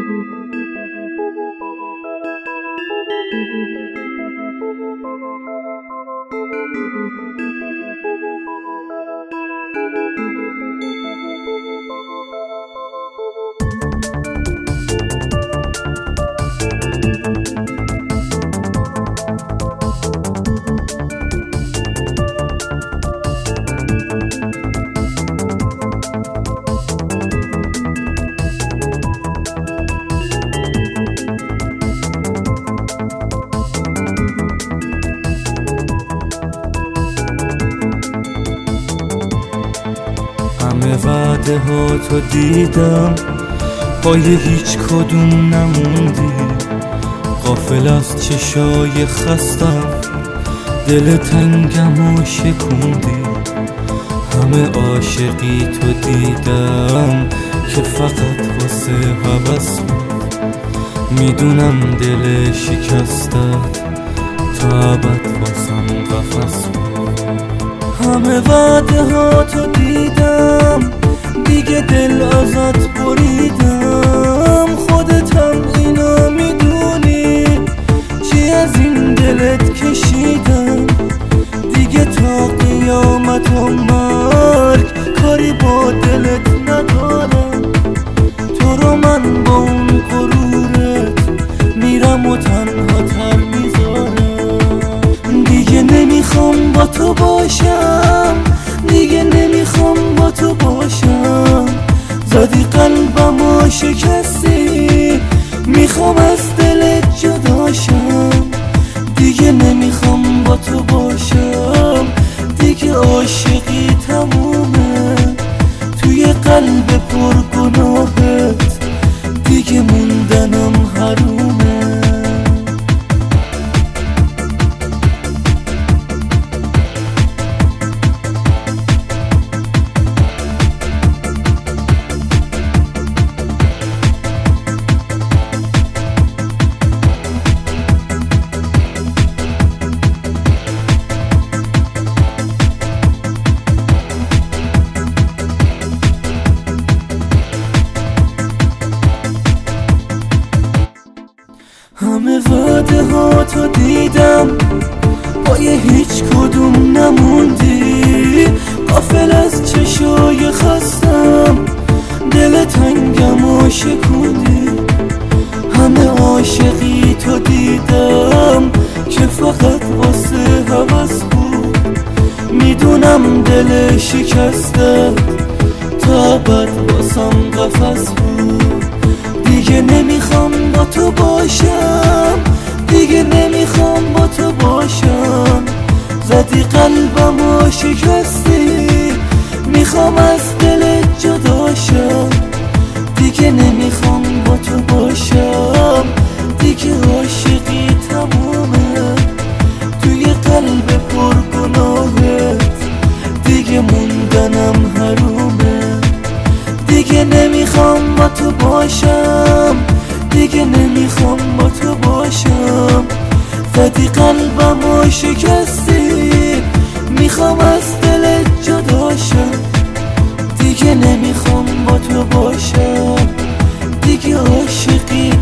همه وعده ها تو دیدم، پای هیچ کدوم نموندی. غافل از چشای خستم، دل تنگم و شکوندی. همه عاشقی تو دیدم که فقط واسه هوس بود. میدونم دل شکستت تا ابد واسم قفس بود. همه وعده ها تو دیدم، دیگه دل ازت بریدم. خودتم اینا میدونی چی از این دلت کشیدم. دیگه تا قیامت و مرگ کاری با دلت ندارم. تو رو من با اون غرورت میرم و تنها تر میذارم. دیگه نمیخوام با تو باشم، دیگه نمیخوام با تو باشم. زدی قلبم و شکستی، میخوام از دلت جداشم. دیگه نمیخوام با تو باشم، دیگه عاشقی تمومه. توی قلب پرگناهت دیگه موندنم حرومه. همه وعده ها تو دیدم، پای هیچ کدوم نموندی. غافل از چشای خستم، دل تنگم و شکوندی. همه عاشقی تو دیدم که فقط واسه هوس بود. میدونم دل شکستت تا ابد واسم قفس بود. دیگه نمیخوام با تو باشم، دیگه نمیخوام با تو باشم. زدی قلبم و شکستی، میخوام از دلت جداشم. دیگه نمیخوام با تو باشم، دیگه عاشقی تمومه. توی قلب پرگناهت دیگه موندنم حرومه. دیگه نمیخوام با تو باشم، دیگه نمیخوام با تو باشم. زدی قلبم و شکستی، میخوام از دلت جداشم. دیگه نمیخوام با تو باشم، دیگه عاشقی